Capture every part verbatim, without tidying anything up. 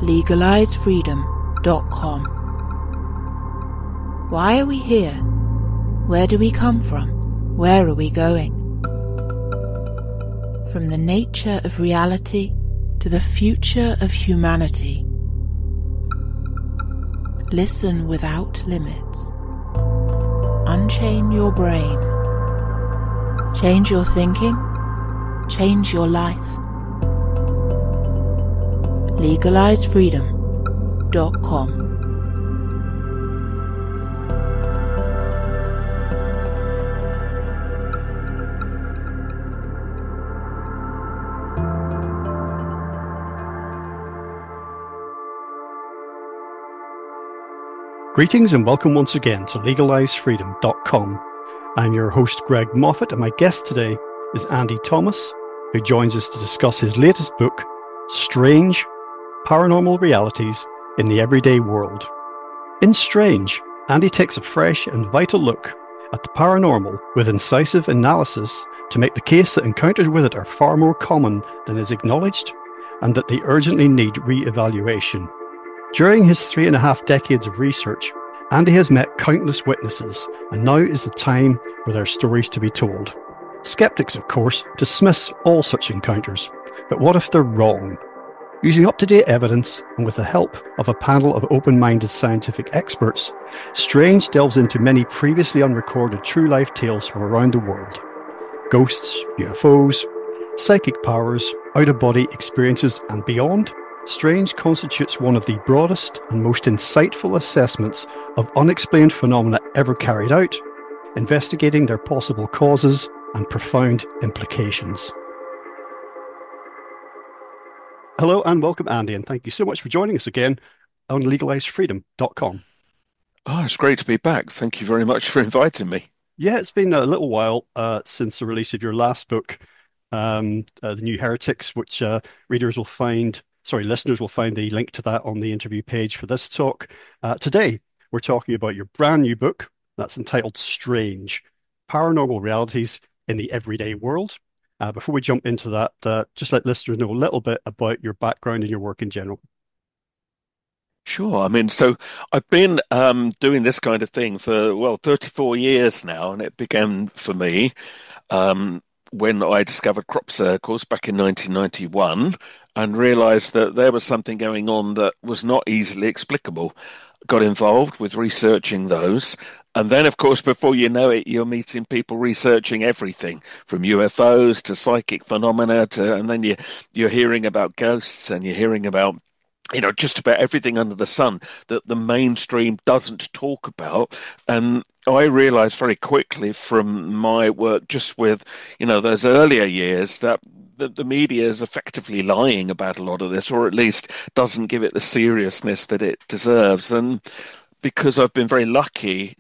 legalize freedom dot com. Why are we here? Where do we come from? Where are we going? From the nature of reality to the future of humanity. Listen without limits. Unchain your brain. Change your thinking. Change your life. legalize freedom dot com. Greetings and welcome once again to legalize freedom dot com. I'm your host Greg Moffat, and my guest today is Andy Thomas, who joins us to discuss his latest book, Strange: Paranormal Realities in the Everyday World. In Strange, Andy takes a fresh and vital look at the paranormal with incisive analysis to make the case that encounters with it are far more common than is acknowledged, and that they urgently need re-evaluation. During his three and a half decades of research, Andy has met countless witnesses, and now is the time for their stories to be told. Skeptics, of course, dismiss all such encounters, but what if they're wrong? Using up-to-date evidence, and with the help of a panel of open-minded scientific experts, Strange delves into many previously unrecorded true-life tales from around the world. Ghosts, U F Os, psychic powers, out-of-body experiences, and beyond. Strange constitutes one of the broadest and most insightful assessments of unexplained phenomena ever carried out, investigating their possible causes and profound implications. Hello and welcome, Andy, and thank you so much for joining us again on legalize freedom dot com. Oh, it's great to be back. Thank you very much for inviting me. Yeah, it's been a little while uh, since the release of your last book, um, uh, The New Heretics, which uh, readers will find Sorry, listeners will find the link to that on the interview page for this talk. Uh, today, we're talking about your brand new book that's entitled Strange: Paranormal Realities in the Everyday World. Uh, before we jump into that, uh, just let listeners know a little bit about your background and your work in general. Sure. I mean, so I've been um, doing this kind of thing for, well, thirty-four years now, and it began for me um, when I discovered crop circles back in nineteen ninety-one and realized that there was something going on that was not easily explicable. Got involved with researching those. And then, of course, before you know it, you're meeting people researching everything from U F Os to psychic phenomena to, and then you, you're hearing about ghosts and you're hearing about, you know, just about everything under the sun that the mainstream doesn't talk about. And I realized very quickly from my work just with, you know, those earlier years that the, the media is effectively lying about a lot of this, or at least doesn't give it the seriousness that it deserves. And because I've been very lucky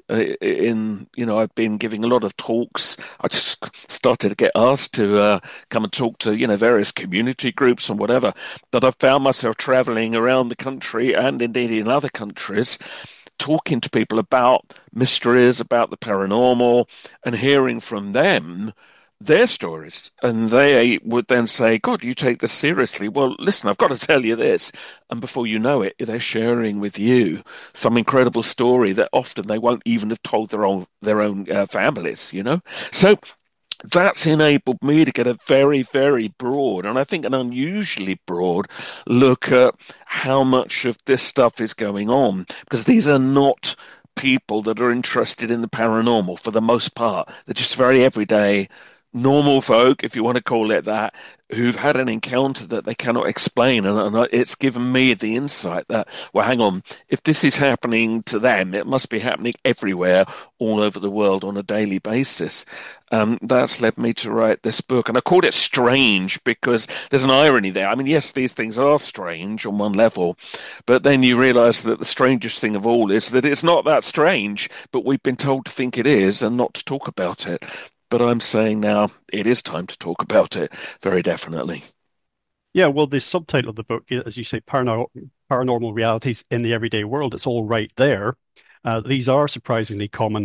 in, you know, I've been giving a lot of talks. I just started to get asked to uh, come and talk to, you know, various community groups and whatever, that I've found myself traveling around the country and indeed in other countries, talking to people about mysteries, about the paranormal, and hearing from them their stories. And they would then say, God, you take this seriously. Well, listen, I've got to tell you this. And before you know it, they're sharing with you some incredible story that often they won't even have told their own, their own uh, families, you know? So that's enabled me to get a very, very broad, and I think an unusually broad look at how much of this stuff is going on, because these are not people that are interested in the paranormal for the most part. They're just very everyday, normal folk, if you want to call it that, who've had an encounter that they cannot explain. And, and it's given me the insight that, well, hang on, if this is happening to them, it must be happening everywhere, all over the world on a daily basis. Um, that's led me to write this book. And I called it Strange because there's an irony there. I mean, yes, these things are strange on one level, but then you realize that the strangest thing of all is that it's not that strange, but we've been told to think it is and not to talk about it. But I'm saying now it is time to talk about it, very definitely. Yeah, well, the subtitle of the book, as you say, Paranor- Paranormal Realities in the Everyday World, it's all right there. Uh, these are surprisingly common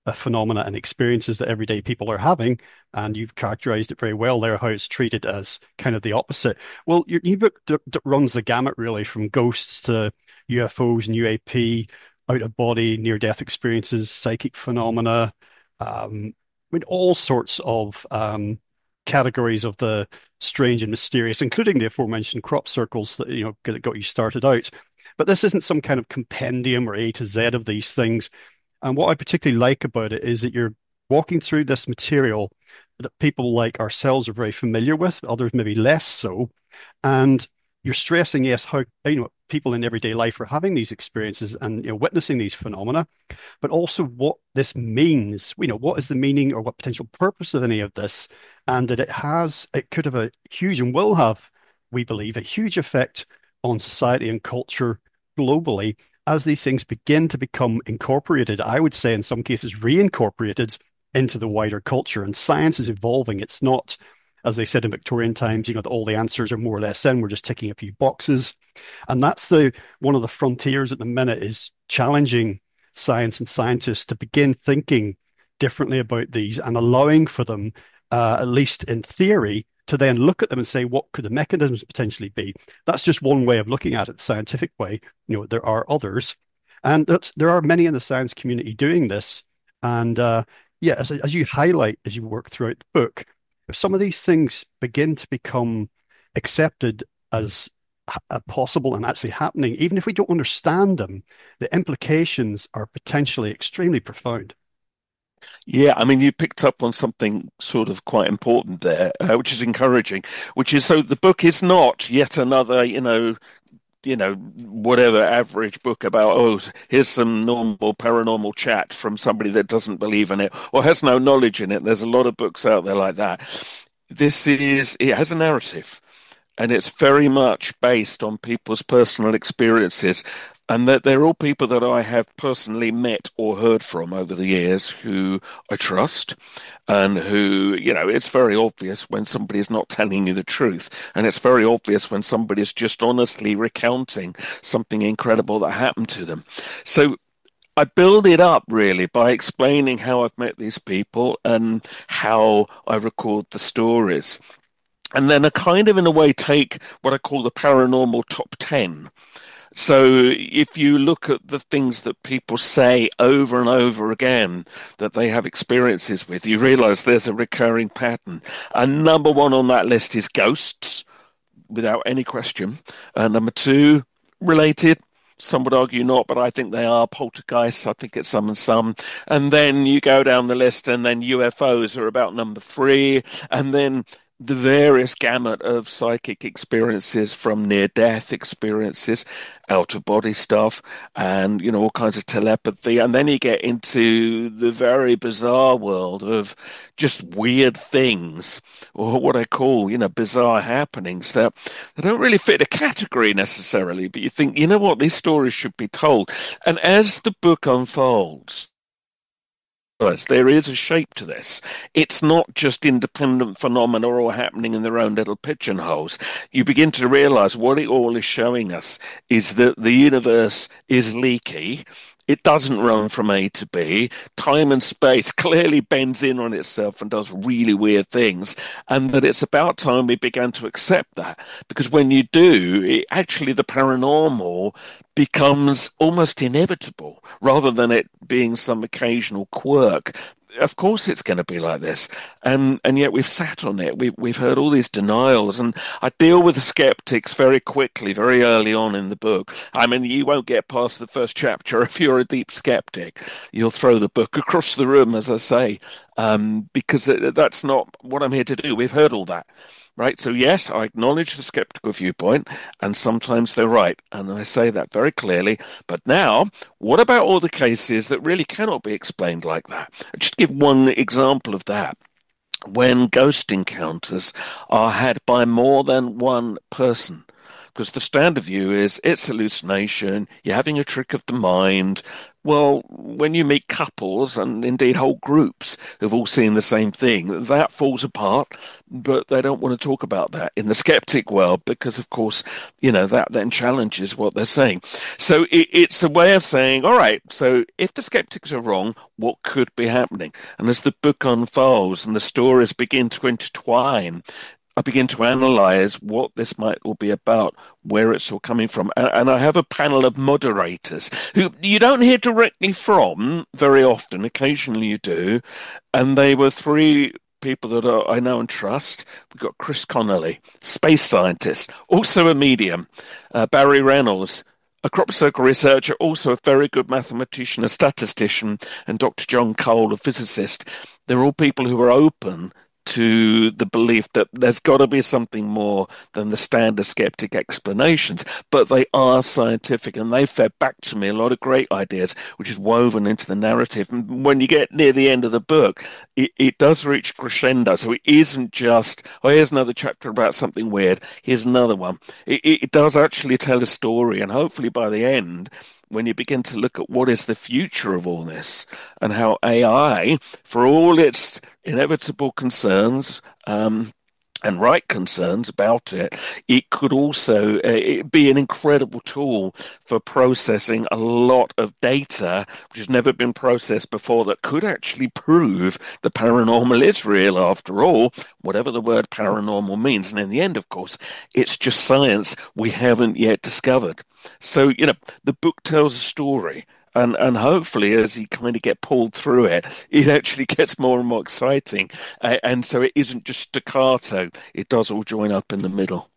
uh, phenomena and experiences that everyday people are having. And you've characterized it very well there, how it's treated as kind of the opposite. Well, your ebook d- d- runs the gamut really from ghosts to U F Os and U A P, out of body, near death experiences, psychic phenomena. Um, I mean, all sorts of um, categories of the strange and mysterious, including the aforementioned crop circles that you know that got you started out. But this isn't some kind of compendium or A to Z of these things. And what I particularly like about it is that you're walking through this material that people like ourselves are very familiar with, others maybe less so. And you're stressing, yes, how you know people in everyday life are having these experiences and you know witnessing these phenomena, but also what this means. You know, what is the meaning or what potential purpose of any of this, and that it has, it could have a huge and will have, we believe, a huge effect on society and culture globally as these things begin to become incorporated. I would say in some cases reincorporated into the wider culture. And science is evolving. It's not, as they said in Victorian times, you know, that all the answers are more or less in. We're just ticking a few boxes. And that's the one of the frontiers at the minute, is challenging science and scientists to begin thinking differently about these and allowing for them, uh, at least in theory, to then look at them and say, what could the mechanisms potentially be? That's just one way of looking at it, the scientific way. You know, there are others. And that's, there are many in the science community doing this. And uh, yeah, as, as you highlight, as you work throughout the book, if some of these things begin to become accepted as uh, possible and actually happening, even if we don't understand them, the implications are potentially extremely profound. Yeah, I mean, you picked up on something sort of quite important there, uh, which is encouraging, which is so the book is not yet another, you know, you know, whatever average book about, oh, here's some normal paranormal chat from somebody that doesn't believe in it or has no knowledge in it. There's a lot of books out there like that. This is, it has a narrative, and it's very much based on people's personal experiences, and that they're all people that I have personally met or heard from over the years who I trust, and who, you know, it's very obvious when somebody's not telling you the truth, and it's very obvious when somebody's just honestly recounting something incredible that happened to them. So I build it up really by explaining how I've met these people and how I record the stories. And then I kind of, in a way, take what I call the paranormal top ten. So if you look at the things that people say over and over again that they have experiences with, you realize there's a recurring pattern. And number one on that list is ghosts, without any question. Uh, number two, related. Some would argue not, but I think they are poltergeists. I think it's some and some. And then you go down the list, and then U F Os are about number three. And then the various gamut of psychic experiences, from near-death experiences, out-of-body stuff, and, you know, all kinds of telepathy. And then you get into the very bizarre world of just weird things, or what I call, you know, bizarre happenings that they don't really fit a category necessarily, but you think, you know what, these stories should be told. And as the book unfolds, there is a shape to this. It's not just independent phenomena all happening in their own little pigeonholes. You begin to realize what it all is showing us is that the universe is leaky. It doesn't run from A to B. Time and space clearly bends in on itself and does really weird things. And that it's about time we began to accept that. Because when you do, it, actually the paranormal becomes almost inevitable rather than it being some occasional quirk. Of course it's going to be like this. And and yet we've sat on it. We've, we've heard all these denials. And I deal with the skeptics very quickly, very early on in the book. I mean, you won't get past the first chapter if you're a deep skeptic. You'll throw the book across the room, as I say, um, because that's not what I'm here to do. We've heard all that. Right, so yes, I acknowledge the skeptical viewpoint, and sometimes they're right, and I say that very clearly. But now, what about all the cases that really cannot be explained like that? I'll just give one example of that. When ghost encounters are had by more than one person, because the standard view is it's hallucination, you're having a trick of the mind, Well, when you meet couples and indeed whole groups who've all seen the same thing, that falls apart, but they don't want to talk about that in the skeptic world because, of course, you know, that then challenges what they're saying. So it, it's a way of saying, all right, so if the skeptics are wrong, what could be happening? And as the book unfolds and the stories begin to intertwine, I begin to analyze what this might all be about, where it's all coming from. And, and I have a panel of moderators who you don't hear directly from very often. Occasionally you do. And they were three people that are, I know and trust. We've got Chris Connolly, space scientist, also a medium, uh, Barry Reynolds, a crop circle researcher, also a very good mathematician, a statistician, and Doctor John Cole, a physicist. They're all people who are open to the belief that there's got to be something more than the standard skeptic explanations, but they are scientific and they fed back to me a lot of great ideas, which is woven into the narrative. And when you get near the end of the book, it, it does reach crescendo. So it isn't just, oh, here's another chapter about something weird, here's another one. It, it does actually tell a story, and hopefully by the end, when you begin to look at what is the future of all this and how A I, for all its inevitable concerns um, and right concerns about it, it could also uh, it be an incredible tool for processing a lot of data which has never been processed before that could actually prove the paranormal is real after all, whatever the word paranormal means. And in the end, of course, it's just science we haven't yet discovered. So, you know, the book tells a story, and, and hopefully as you kind of get pulled through it, it actually gets more and more exciting. Uh, and so it isn't just staccato, it does all join up in the middle.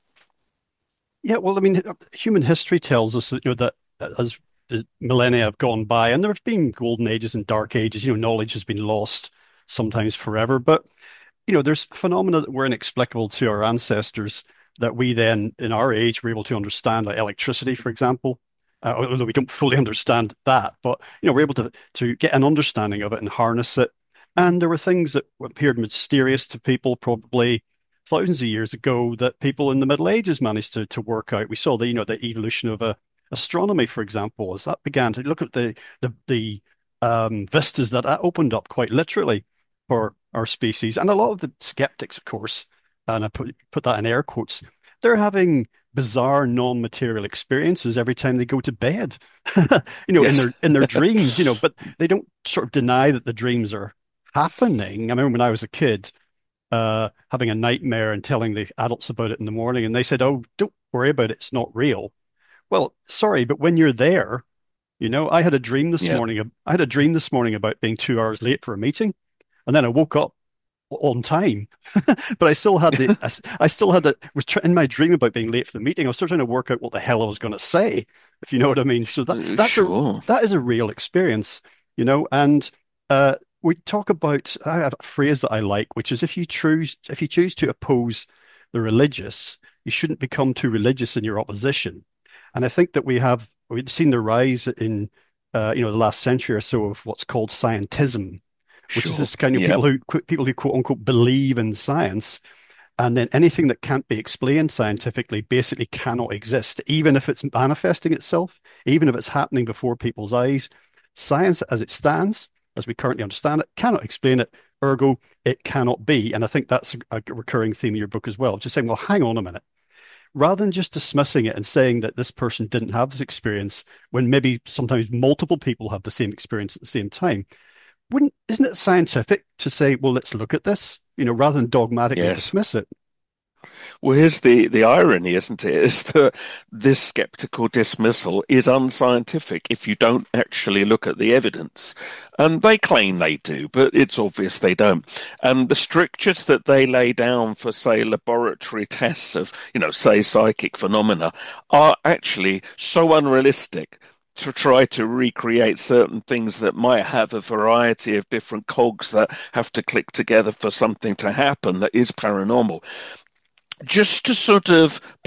Yeah, well, I mean, human history tells us that, you know, that as the millennia have gone by, and there have been golden ages and dark ages, you know, knowledge has been lost sometimes forever. But, you know, there's phenomena that were inexplicable to our ancestors that we then, in our age, were able to understand, like electricity, for example. Uh, although we don't fully understand that, but you know, we're able to to get an understanding of it and harness it. And there were things that appeared mysterious to people probably thousands of years ago that people in the Middle Ages managed to to work out. We saw the you know the evolution of uh, astronomy, for example, as that began to look at the the the um, vistas that that opened up quite literally for our species. And a lot of the skeptics, of course, and I put put that in air quotes, they're having bizarre non-material experiences every time they go to bed, you know, yes. in their in their dreams, you know, but they don't sort of deny that the dreams are happening. I remember when I was a kid, uh, having a nightmare and telling the adults about it in the morning, and they said, "Oh, don't worry about it, it's not real." Well, sorry, but when you're there, you know, I had a dream this yeah. morning. I had a dream this morning about being two hours late for a meeting, and then I woke up on time, but I still had the, I, I still had the, was tr- in my dream about being late for the meeting. I was still trying to work out what the hell I was going to say, if you know what I mean. So that, that's sure. a, that is a real experience, you know, and, uh, we talk about, I have a phrase that I like, which is if you choose, if you choose to oppose the religious, you shouldn't become too religious in your opposition. And I think that we have, we've seen the rise in, uh, you know, the last century or so of what's called scientism, which sure. is this kind of yep. people who people who quote unquote believe in science, and then anything that can't be explained scientifically basically cannot exist, even if it's manifesting itself, even if it's happening before people's eyes. Science, as it stands, as we currently understand it, cannot explain it. Ergo, it cannot be. And I think that's a, a recurring theme in your book as well. Just saying, well, hang on a minute. Rather than just dismissing it and saying that this person didn't have this experience, when maybe sometimes multiple people have the same experience at the same time. Wouldn't isn't it scientific to say, well, let's look at this, you know, rather than dogmatically yes. dismiss it? Well, here's the, the irony, isn't it? Is that this skeptical dismissal is unscientific if you don't actually look at the evidence. And they claim they do, but it's obvious they don't. And the strictures that they lay down for, say, laboratory tests of, you know, say, psychic phenomena are actually so unrealistic to try to recreate certain things that might have a variety of different cogs that have to click together for something to happen that is paranormal. Just to sort of put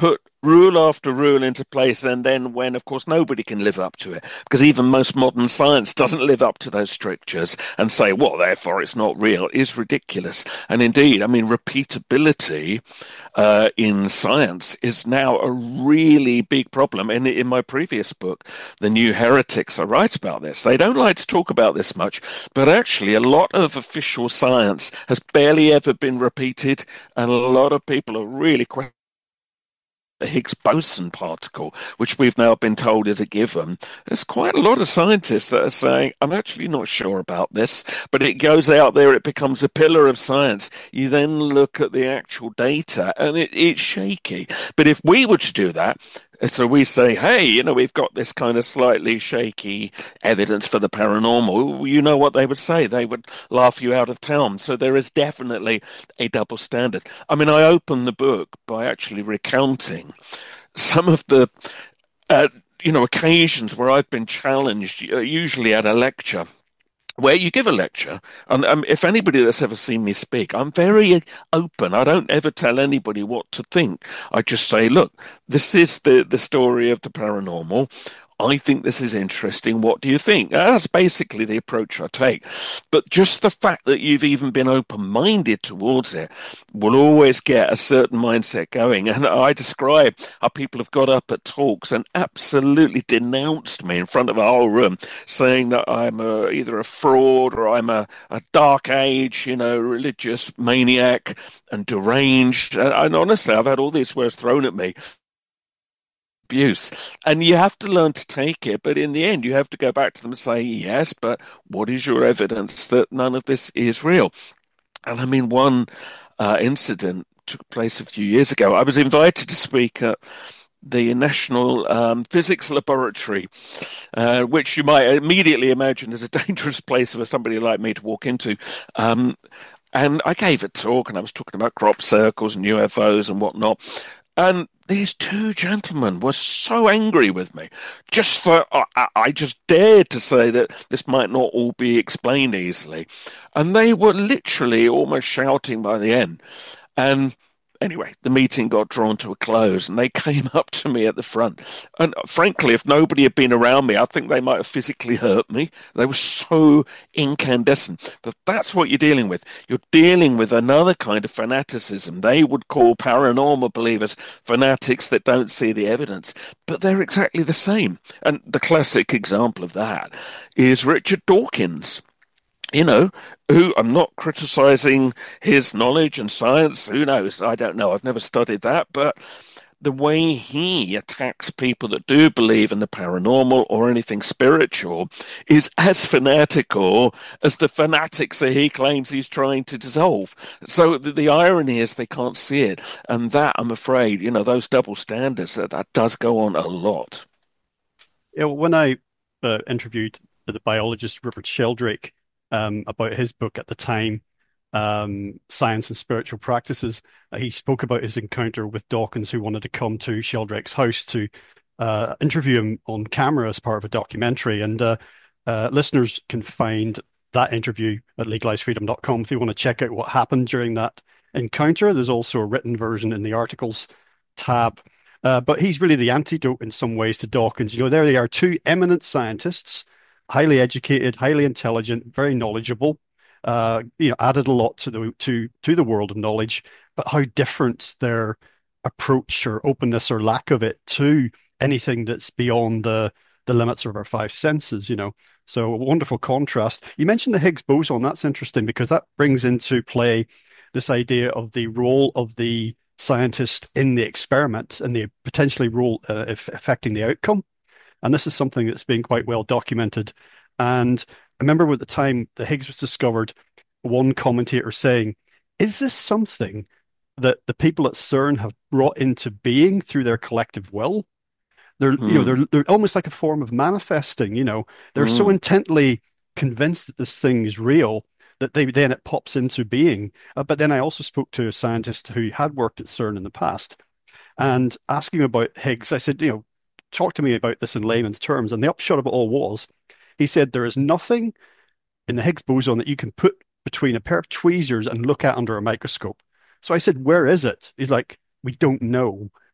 rule after rule into place, and then when, of course, nobody can live up to it, because even most modern science doesn't live up to those strictures, and say, well, therefore it's not real, is ridiculous. And indeed, I mean, repeatability uh, in science is now a really big problem. And in my previous book, The New Heretics, I write about this. They don't like to talk about this much, but actually a lot of official science has barely ever been repeated, and a lot of people are really questioning the Higgs boson particle, which we've now been told is a given. There's quite a lot of scientists that are saying, I'm actually not sure about this, but it goes out there, it becomes a pillar of science. You then look at the actual data and it, it's shaky. But if we were to do that, so we say, hey, you know, we've got this kind of slightly shaky evidence for the paranormal. You know what they would say? They would laugh you out of town. So there is definitely a double standard. I mean, I open the book by actually recounting some of the, uh, you know, occasions where I've been challenged, uh, usually at a lecture, where you give a lecture, and um, if anybody that's ever seen me speak, I'm very open. I don't ever tell anybody what to think. I just say, look, this is the, the story of the paranormal. I think this is interesting. What do you think? That's basically the approach I take. But just the fact that you've even been open-minded towards it will always get a certain mindset going. And I describe how people have got up at talks and absolutely denounced me in front of a whole room, saying that I'm a, either a fraud or I'm a, a dark age, you know, religious maniac and deranged. And, and honestly, I've had all these words thrown at me. Abuse, and you have to learn to take it, but in the end you have to go back to them and say, yes, but what is your evidence that none of this is real? And I mean, one uh, incident took place a few years ago. I was invited to speak at the National um, Physics Laboratory, uh, which you might immediately imagine is a dangerous place for somebody like me to walk into. Um, and I gave a talk, and I was talking about crop circles and U F Os and whatnot. And these two gentlemen were so angry with me, just that I, I just dared to say that this might not all be explained easily. And they were literally almost shouting by the end. And anyway, the meeting got drawn to a close, and they came up to me at the front. And frankly, if nobody had been around me, I think they might have physically hurt me. They were so incandescent. But that's what you're dealing with. You're dealing with another kind of fanaticism. They would call paranormal believers fanatics that don't see the evidence, but they're exactly the same. And the classic example of that is Richard Dawkins. You know, who I'm not criticizing his knowledge and science. Who knows? I don't know. I've never studied that. But the way he attacks people that do believe in the paranormal or anything spiritual is as fanatical as the fanatics that he claims he's trying to dissolve. So the, the irony is they can't see it. And that, I'm afraid, you know, those double standards, that, that does go on a lot. Yeah, well, when I uh, interviewed the biologist Rupert Sheldrake, Um, about his book at the time, um, Science and Spiritual Practices. Uh, he spoke about his encounter with Dawkins, who wanted to come to Sheldrake's house to uh, interview him on camera as part of a documentary. And uh, uh, listeners can find that interview at legalize freedom dot com if they want to check out what happened during that encounter. There's also a written version in the articles tab. Uh, but he's really the antidote in some ways to Dawkins. You know, there they are, two eminent scientists, highly educated, highly intelligent, very knowledgeable, uh, you know, added a lot to the to to the world of knowledge, but how different their approach or openness or lack of it to anything that's beyond the the limits of our five senses, you know. So a wonderful contrast. You mentioned the Higgs boson. That's interesting because that brings into play this idea of the role of the scientist in the experiment and the potentially role uh, affecting the outcome. And this is something that's been quite well documented. And I remember at the time the Higgs was discovered, one commentator saying, is this something that the people at CERN have brought into being through their collective will? They're, mm. you know, they're, they're almost like a form of manifesting, you know, they're mm. so intently convinced that this thing is real that they then it pops into being. Uh, but then I also spoke to a scientist who had worked at CERN in the past and asking him about Higgs. I said, you know, talk to me about this in layman's terms. And the upshot of it all was, he said, there is nothing in the Higgs boson that you can put between a pair of tweezers and look at under a microscope. So I said, where is it? He's like, we don't know.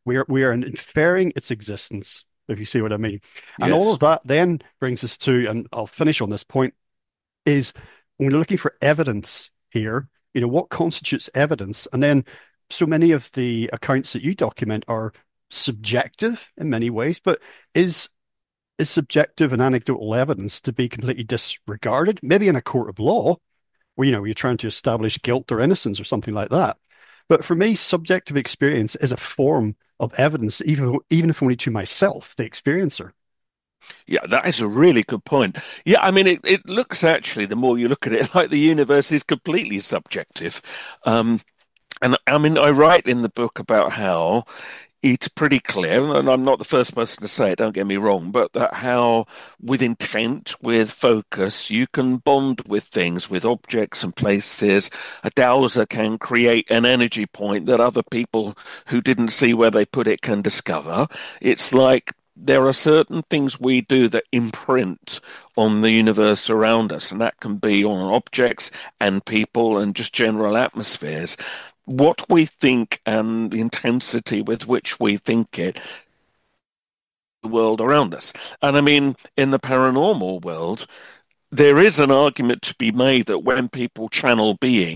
We are we are inferring its existence, if you see what I mean. And all Yes. of that then brings us to, and I'll finish on this point, is when we're looking for evidence here, you know, what constitutes evidence? And then so many of the accounts that you document are subjective in many ways, but is is subjective and anecdotal evidence to be completely disregarded? Maybe in a court of law, where you know you're trying to establish guilt or innocence or something like that. But for me, subjective experience is a form of evidence, even even if only to myself, the experiencer. Yeah, that is a really good point. Yeah, I mean, it, it looks actually, the more you look at it, like the universe is completely subjective. Um, and I mean, I write in the book about how it's pretty clear, and I'm not the first person to say it, don't get me wrong, but that how with intent, with focus, you can bond with things, with objects and places. A dowser can create an energy point that other people who didn't see where they put it can discover. It's like there are certain things we do that imprint on the universe around us, and that can be on objects and people and just general atmospheres. What we think and the intensity with which we think it, the world around us. And I mean, in the paranormal world, there is an argument to be made that when people channel being,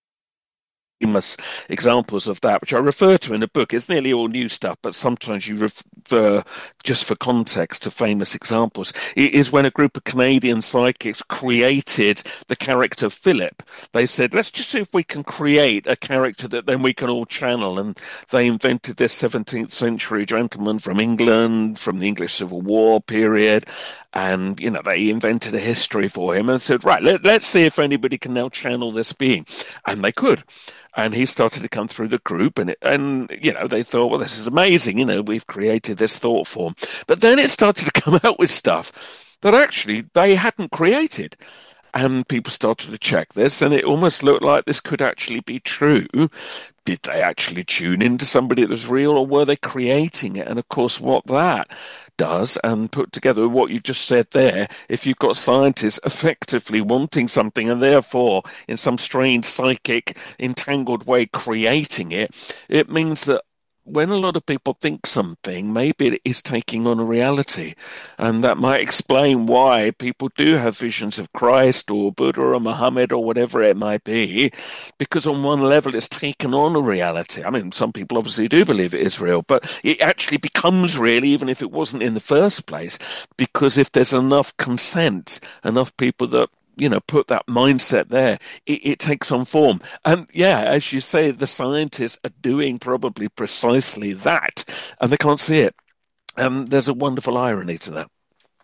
famous examples of that, which I refer to in the book. It's nearly all new stuff, but sometimes you refer, just for context, to famous examples. It is when a group of Canadian psychics created the character Philip. They said, let's just see if we can create a character that then we can all channel. And they invented this seventeenth century gentleman from England, from the English Civil War period. And, you know, they invented a history for him and said, right, let, let's see if anybody can now channel this being. And they could. And he started to come through the group, and it, and you know they thought, well, this is amazing. You know, we've created this thought form. But then it started to come out with stuff that actually they hadn't created. And people started to check this, and it almost looked like this could actually be true. Did they actually tune into somebody that was real, or were they creating it? And of course, what that does, and put together what you just said there, if you've got scientists effectively wanting something and therefore in some strange psychic entangled way creating it, it means that when a lot of people think something, maybe it is taking on a reality. And that might explain why people do have visions of Christ or Buddha or Muhammad or whatever it might be, because on one level it's taken on a reality. I mean, some people obviously do believe it is real, but it actually becomes real even if it wasn't in the first place, because if there's enough consent, enough people that you know, put that mindset there, it, it takes on form. And yeah, as you say, the scientists are doing probably precisely that, and they can't see it. And there's a wonderful irony to that.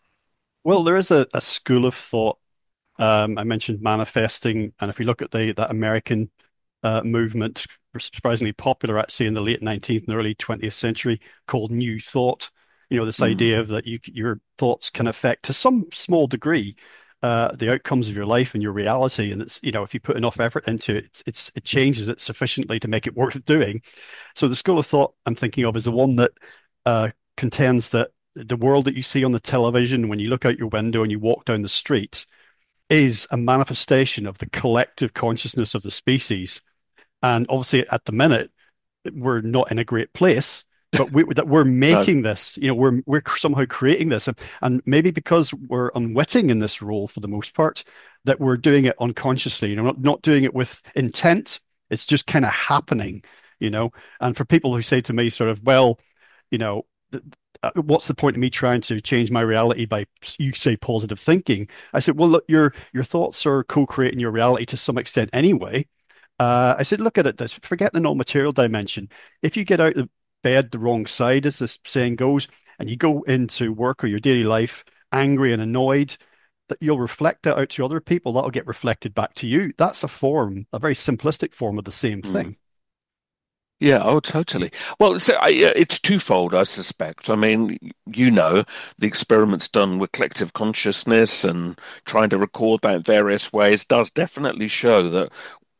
Well, there is a, a school of thought. Um, I mentioned manifesting, and if you look at the that American uh, movement, surprisingly popular actually in the late nineteenth and early twentieth century, called New Thought. You know, this Mm, idea of that you your thoughts can affect to some small degree uh, the outcomes of your life and your reality. And it's, you know, if you put enough effort into it, it's, it's it changes it sufficiently to make it worth doing. So the school of thought I'm thinking of is the one that uh, contends that the world that you see on the television when you look out your window and you walk down the street is a manifestation of the collective consciousness of the species. And obviously, at the minute, we're not in a great place, but we, that we're no. making this. You know, we're we're somehow creating this, and, and maybe because we're unwitting in this role for the most part, that we're doing it unconsciously. You know, not not doing it with intent. It's just kind of happening. You know, and for people who say to me, sort of, well, you know. Uh, what's the point of me trying to change my reality by you say positive thinking? I said, well, look, your your thoughts are co-creating your reality to some extent anyway. Uh, I said, look at it. This forget the non-material dimension. If you get out of bed the wrong side, as this saying goes, and you go into work or your daily life angry and annoyed, that you'll reflect that out to other people. That'll get reflected back to you. That's a form, a very simplistic form of the same Mm. thing. Yeah, oh, totally. Well, so I, uh, it's twofold, I suspect. I mean, you know, the experiments done with collective consciousness and trying to record that in various ways does definitely show that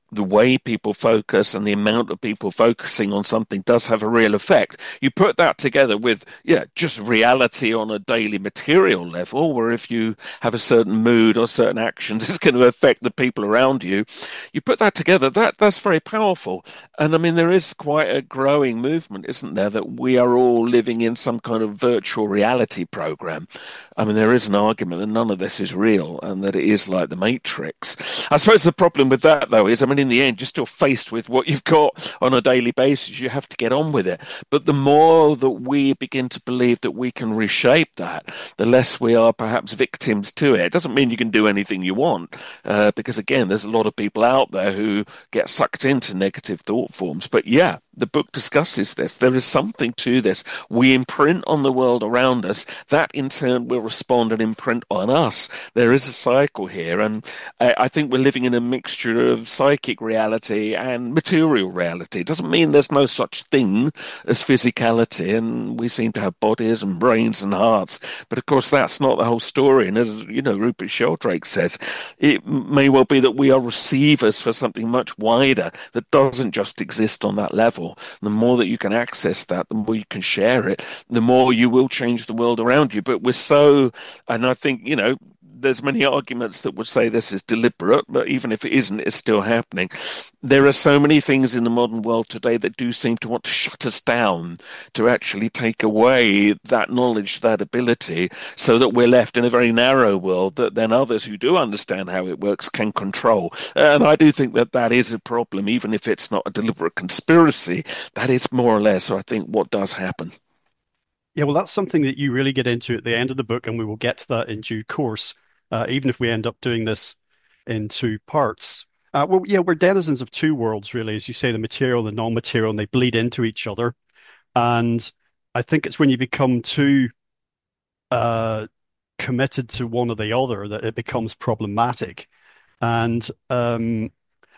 the way people focus and the amount of people focusing on something does have a real effect. You put that together with, yeah, just reality on a daily material level, where if you have a certain mood or certain actions, it's going to affect the people around you. You put that together, that that's very powerful. And I mean, there is quite a growing movement, isn't there, that we are all living in some kind of virtual reality program. I mean, there is an argument that none of this is real and that it is like the Matrix. I suppose the problem with that, though, is, I mean, in the end, you're still faced with what you've got on a daily basis. You have to get on with it. But the more that we begin to believe that we can reshape that, the less we are perhaps victims to it. It doesn't mean you can do anything you want, uh, because, again, there's a lot of people out there who get sucked into negative thought forms. But yeah, the book discusses this. There is something to this. We imprint on the world around us. That in turn will respond and imprint on us. There is a cycle here. And I, I think we're living in a mixture of psychic reality and material reality. It doesn't mean there's no such thing as physicality. And we seem to have bodies and brains and hearts. But of course, that's not the whole story. And as, you know, Rupert Sheldrake says, it may well be that we are receivers for something much wider that doesn't just exist on that level. The more that you can access that, the more you can share it, the more you will change the world around you. But we're so, and I think, you know, there's many arguments that would say this is deliberate, but even if it isn't, it's still happening. There are so many things in the modern world today that do seem to want to shut us down, to actually take away that knowledge, that ability, so that we're left in a very narrow world that then others who do understand how it works can control. And I do think that that is a problem, even if it's not a deliberate conspiracy. That is more or less, I think, what does happen. Yeah, well, that's something that you really get into at the end of the book, and we will get to that in due course, uh, even if we end up doing this in two parts. Uh, well, yeah, we're denizens of two worlds, really, as you say, the material and the non-material, and they bleed into each other. And I think it's when you become too uh, committed to one or the other that it becomes problematic. And um,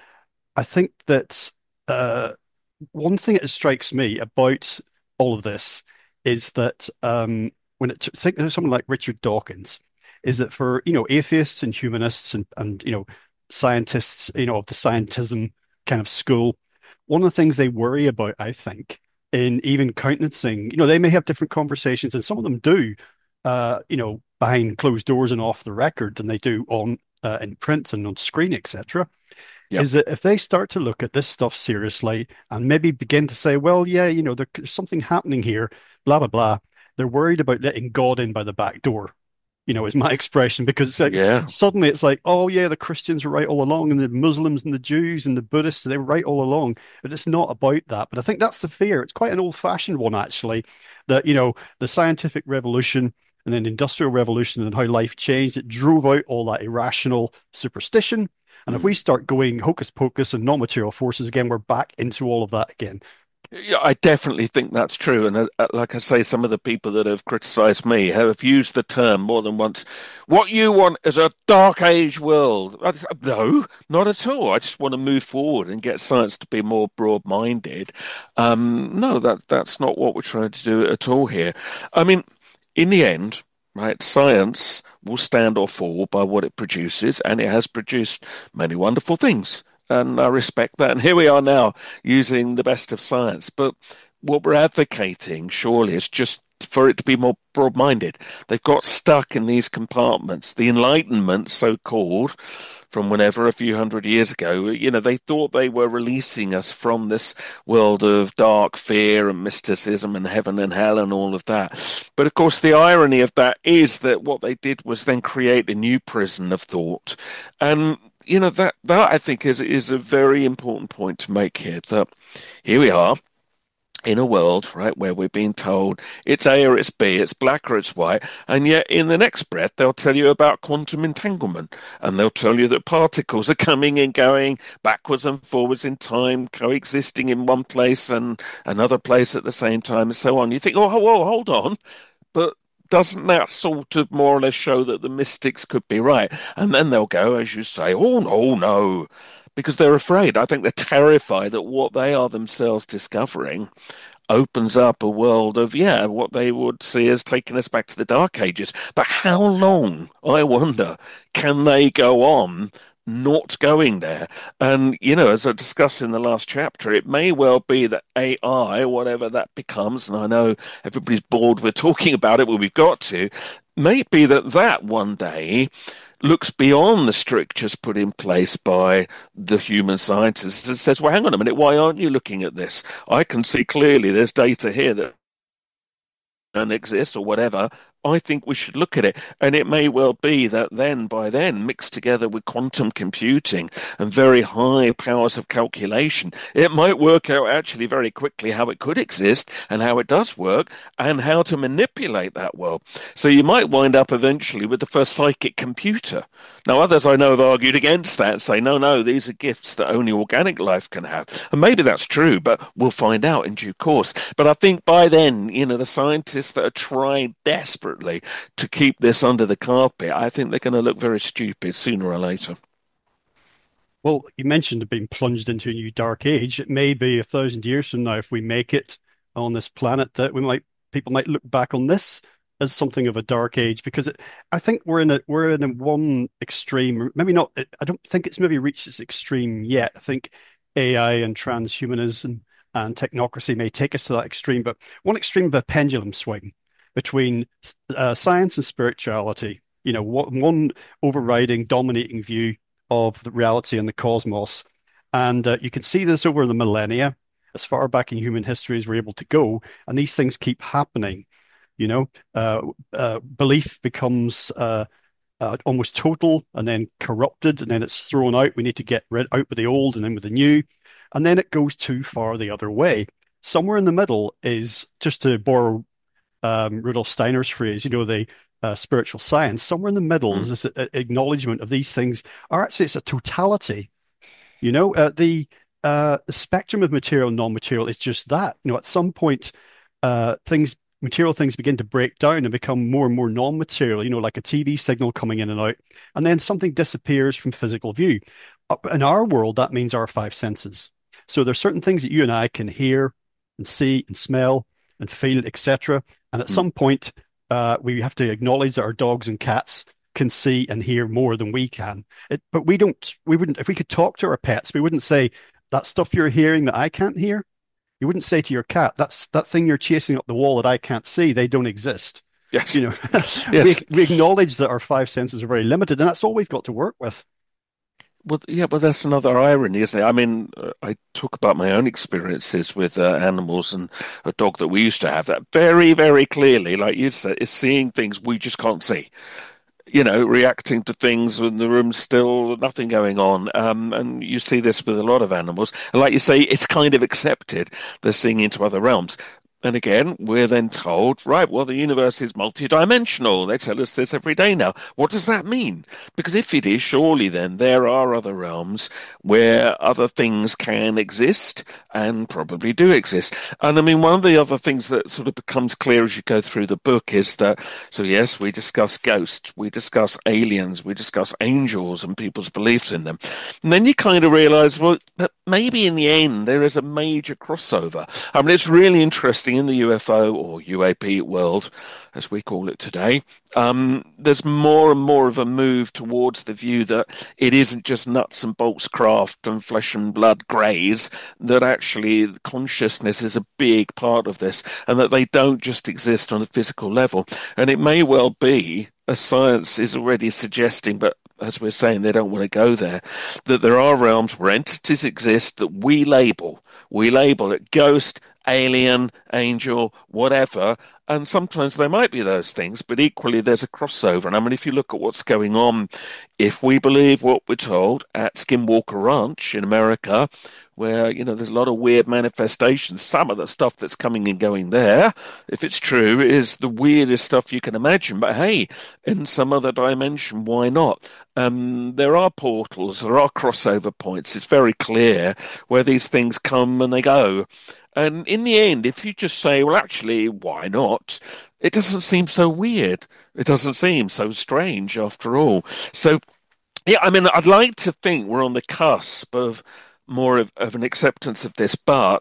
I think that uh, one thing that strikes me about all of this is that um, when it think of someone like Richard Dawkins, is that for you know atheists and humanists and and you know scientists, you know of the scientism kind of school, one of the things they worry about, I think, in even countenancing, you know, they may have different conversations, and some of them do, uh, you know, behind closed doors and off the record than they do on uh, in print and on screen, et cetera Yeah. is that if they start to look at this stuff seriously and maybe begin to say, well, yeah, you know, there's something happening here, blah, blah, blah, they're worried about letting God in by the back door, you know, is my expression, because it's like Yeah. suddenly it's like, oh, yeah, the Christians were right all along, and the Muslims and the Jews and the Buddhists, they were right all along. But it's not about that. But I think that's the fear. It's quite an old-fashioned one, actually, that, you know, the scientific revolution and then the industrial revolution and how life changed, it drove out all that irrational superstition. And if we Mm. start going hocus pocus and non-material forces again, we're back into all of that again. Yeah, I definitely think that's true. And uh, uh, like I say, some of the people that have criticized me have used the term more than once. What you want is a dark age world. I, no, not at all. I just want to move forward and get science to be more broad-minded. Um, no, that that's not what we're trying to do at all here. I mean, in the end, right, science will stand or fall by what it produces, and it has produced many wonderful things. And I respect that. And here we are now using the best of science. But what we're advocating, surely, is just for it to be more broad-minded. They've got stuck in these compartments. The Enlightenment, so-called, from whenever a few hundred years ago, you know, they thought they were releasing us from this world of dark fear and mysticism and heaven and hell and all of that. But of course, the irony of that is that what they did was then create a new prison of thought. And you know, that that I think is is a very important point to make here, that here we are in a world, right, where we're being told it's A or it's B, it's black or it's white, and yet in the next breath they'll tell you about quantum entanglement, and they'll tell you that particles are coming and going backwards and forwards in time, coexisting in one place and another place at the same time, and so on. You think, oh, whoa, hold on, but doesn't that sort of more or less show that the mystics could be right? And then they'll go, as you say, oh, no, no, because they're afraid. I think they're terrified that what they are themselves discovering opens up a world of, yeah, what they would see as taking us back to the Dark Ages. But how long, I wonder, can they go on not going there. And, you know, as I discussed in the last chapter, it may well be that A I, whatever that becomes, and I know everybody's bored with talking about it, but we've got to, may be that that one day looks beyond the strictures put in place by the human scientists and says, well, hang on a minute, why aren't you looking at this? I can see clearly there's data here that don't exist or whatever. I think we should look at it. And it may well be that then, by then, mixed together with quantum computing and very high powers of calculation, it might work out actually very quickly how it could exist and how it does work and how to manipulate that world. So you might wind up eventually with the first psychic computer. Now, others I know have argued against that and say, no, no, these are gifts that only organic life can have. And maybe that's true, but we'll find out in due course. But I think by then, you know, the scientists that are trying desperately to keep this under the carpet, I think they're going to look very stupid sooner or later. Well, you mentioned being plunged into a new dark age. It may be a thousand years from now, if we make it on this planet, that we might people might look back on this as something of a dark age, because it, I think we're in a we're in a one extreme. Maybe not. I don't think it's maybe reached its extreme yet. I think A I and transhumanism and technocracy may take us to that extreme, but one extreme of a pendulum swing between uh, science and spirituality. You know, one overriding, dominating view of the reality and the cosmos. And uh, you can see this over the millennia, as far back in human history as we're able to go. And these things keep happening. You know, uh, uh, belief becomes uh, uh, almost total and then corrupted, and then it's thrown out. We need to get rid out with the old and in with the new. And then it goes too far the other way. Somewhere in the middle is, just to borrow Um, Rudolf Steiner's phrase, you know, the uh, spiritual science. Somewhere in the middle mm. is this uh, acknowledgement of these things are actually, it's a totality. You know, uh, the uh, the spectrum of material and non-material is just that. You know, at some point, uh, things, material things begin to break down and become more and more non-material. You know, like a T V signal coming in and out, and then something disappears from physical view. In our world, that means our five senses. So there's certain things that you and I can hear and see and smell and feel, et cetera. And at mm. some point, uh, we have to acknowledge that our dogs and cats can see and hear more than we can. It, but we don't, we wouldn't, if we could talk to our pets, we wouldn't say, that stuff you're hearing that I can't hear. You wouldn't say to your cat, that's that thing you're chasing up the wall that I can't see, they don't exist. Yes. You know, yes. we, we acknowledge that our five senses are very limited, and that's all we've got to work with. Well, yeah, but that's another irony, isn't it? I mean, uh, I talk about my own experiences with uh, animals, and a dog that we used to have that very, very clearly, like you said, is seeing things we just can't see. You know, reacting to things when the room's still, nothing going on. Um, and you see this with a lot of animals. And like you say, it's kind of accepted. They're seeing into other realms. And again, we're then told, right, well, the universe is multidimensional. They tell us this every day now. What does that mean? Because if it is, surely then there are other realms where other things can exist and probably do exist. And I mean, one of the other things that sort of becomes clear as you go through the book is that, so yes, we discuss ghosts, we discuss aliens, we discuss angels and people's beliefs in them. And then you kind of realize, well, but maybe in the end, there is a major crossover. I mean, it's really interesting. In the U F O or U A P world, as we call it today, um, there's more and more of a move towards the view that it isn't just nuts and bolts craft and flesh and blood greys, that actually consciousness is a big part of this, and that they don't just exist on a physical level. And it may well be, as science is already suggesting, but as we're saying, they don't want to go there, that there are realms where entities exist that we label. We label it ghost, alien, angel, whatever, and sometimes there might be those things, but equally there's a crossover. And I mean, if you look at what's going on, if we believe what we're told at Skinwalker Ranch in America, where, you know, there's a lot of weird manifestations, some of the stuff that's coming and going there, if it's true, is the weirdest stuff you can imagine. But hey, in some other dimension, why not? Um, there are portals, there are crossover points. It's very clear where these things come and they go. And in the end, if you just say, well, actually, why not? It doesn't seem so weird. It doesn't seem so strange after all. So, yeah, I mean, I'd like to think we're on the cusp of more of, of an acceptance of this, but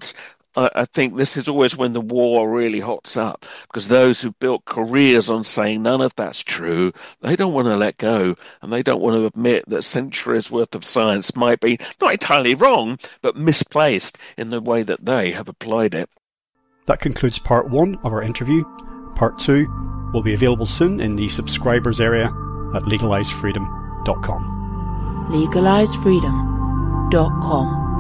I, I think this is always when the war really hots up, because those who built careers on saying none of that's true, they don't want to let go, and they don't want to admit that centuries worth of science might be not entirely wrong, but misplaced in the way that they have applied it. That concludes part one of our interview. Part two will be available soon in the subscribers area at legalize freedom dot com. legalize freedom dot com